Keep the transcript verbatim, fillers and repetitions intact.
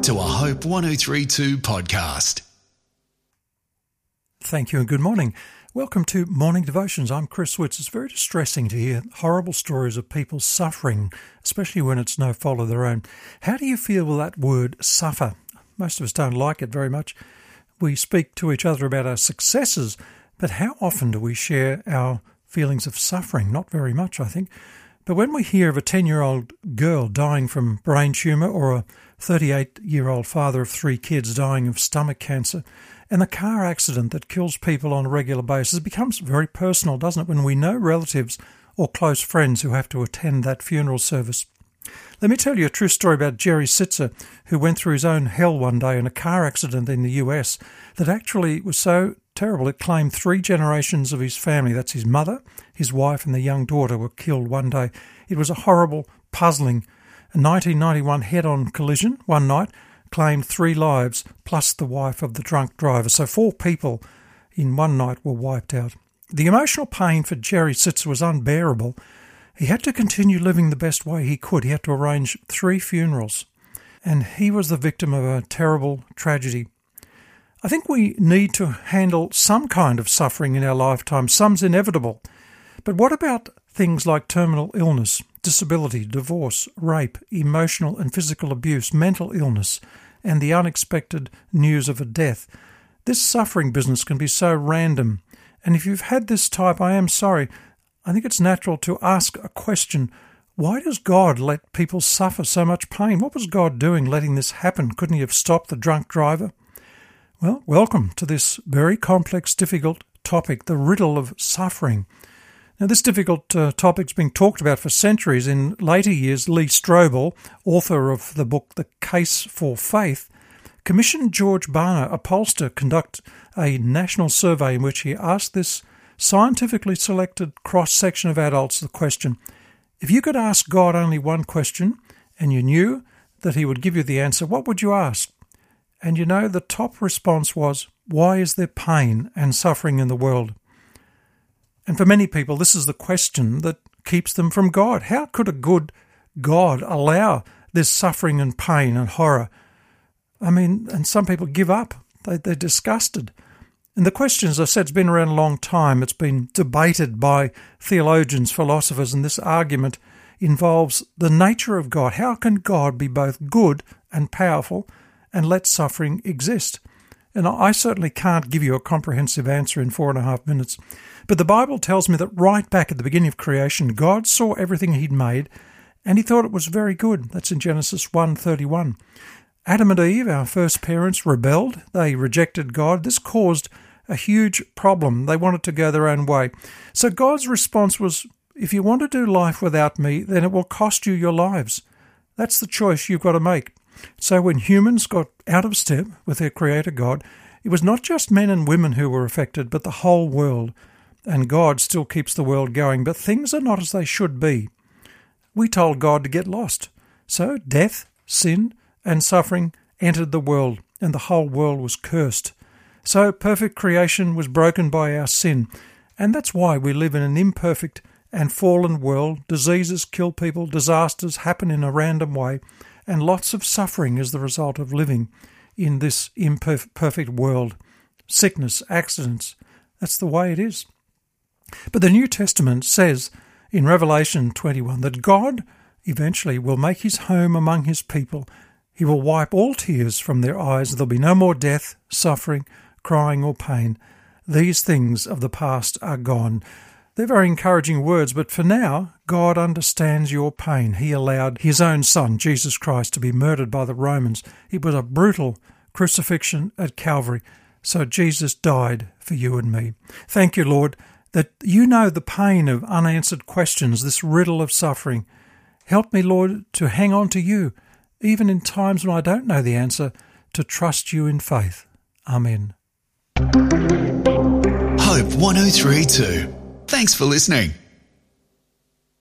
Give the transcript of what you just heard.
to a Hope one oh three point two podcast. Thank you and good morning. Welcome to Morning Devotions. I'm Chris Witts. It's very distressing to hear horrible stories of people suffering, especially when it's no fault of their own. How do you feel with that word suffer? Most of us don't like it very much. We speak to each other about our successes, but how often do we share our feelings of suffering? Not very much, I think. But when we hear of a ten-year-old girl dying from brain tumour or a thirty-eight-year-old father of three kids dying of stomach cancer, and the car accident that kills people on a regular basis, it becomes very personal, doesn't it, when we know relatives or close friends who have to attend that funeral service. Let me tell you a true story about Jerry Sitzer, who went through his own hell one day in a car accident in the U S that actually was so terrible it claimed three generations of his family. That's his mother, his wife and the young daughter were killed one day. It was a horrible, puzzling nineteen ninety-one head-on collision one night claimed three lives plus the wife of the drunk driver. So four people in one night were wiped out. The emotional pain for Jerry Sitzer was unbearable. He had to continue living the best way he could. He had to arrange three funerals, and he was the victim of a terrible tragedy. I think we need to handle some kind of suffering in our lifetime. Some's inevitable. But what about things like terminal illness, disability, divorce, rape, emotional and physical abuse, mental illness, and the unexpected news of a death? This suffering business can be so random. And if you've had this type, I am sorry. I think it's natural to ask a question. Why does God let people suffer so much pain? What was God doing letting this happen? Couldn't he have stopped the drunk driver? Well, welcome to this very complex, difficult topic, the riddle of suffering. Now, this difficult uh, topic's been talked about for centuries. In later years, Lee Strobel, author of the book The Case for Faith, commissioned George Barna, a pollster, conduct a national survey in which he asked this scientifically selected cross-section of adults the question, if you could ask God only one question and you knew that he would give you the answer, what would you ask? And you know, the top response was, why is there pain and suffering in the world? And for many people, this is the question that keeps them from God. How could a good God allow this suffering and pain and horror? I mean, and some people give up. They, they're disgusted. And the question, as I said, has been around a long time. It's been debated by theologians, philosophers, and this argument involves the nature of God. How can God be both good and powerful and let suffering exist? And I certainly can't give you a comprehensive answer in four and a half minutes. But the Bible tells me that right back at the beginning of creation, God saw everything he'd made and he thought it was very good. That's in Genesis one thirty-one. Adam and Eve, our first parents, rebelled. They rejected God. This caused a huge problem. They wanted to go their own way. So God's response was, if you want to do life without me, then it will cost you your lives. That's the choice you've got to make. So when humans got out of step with their Creator God, it was not just men and women who were affected, but the whole world. And God still keeps the world going, but things are not as they should be. We told God to get lost. So death, sin, and suffering entered the world, and the whole world was cursed. So perfect creation was broken by our sin, and that's why we live in an imperfect and fallen world. Diseases kill people, disasters happen in a random way, and lots of suffering is the result of living in this imperfect world. Sickness, accidents, that's the way it is. But the New Testament says in Revelation twenty-one that God eventually will make his home among his people. He will wipe all tears from their eyes. There'll be no more death, suffering, crying or pain. These things of the past are gone. They're very encouraging words, but for now, God understands your pain. He allowed his own son, Jesus Christ, to be murdered by the Romans. It was a brutal crucifixion at Calvary. So Jesus died for you and me. Thank you, Lord, that you know the pain of unanswered questions, this riddle of suffering. Help me, Lord, to hang on to you, even in times when I don't know the answer, to trust you in faith. Amen. Hope one oh three point two. Thanks for listening.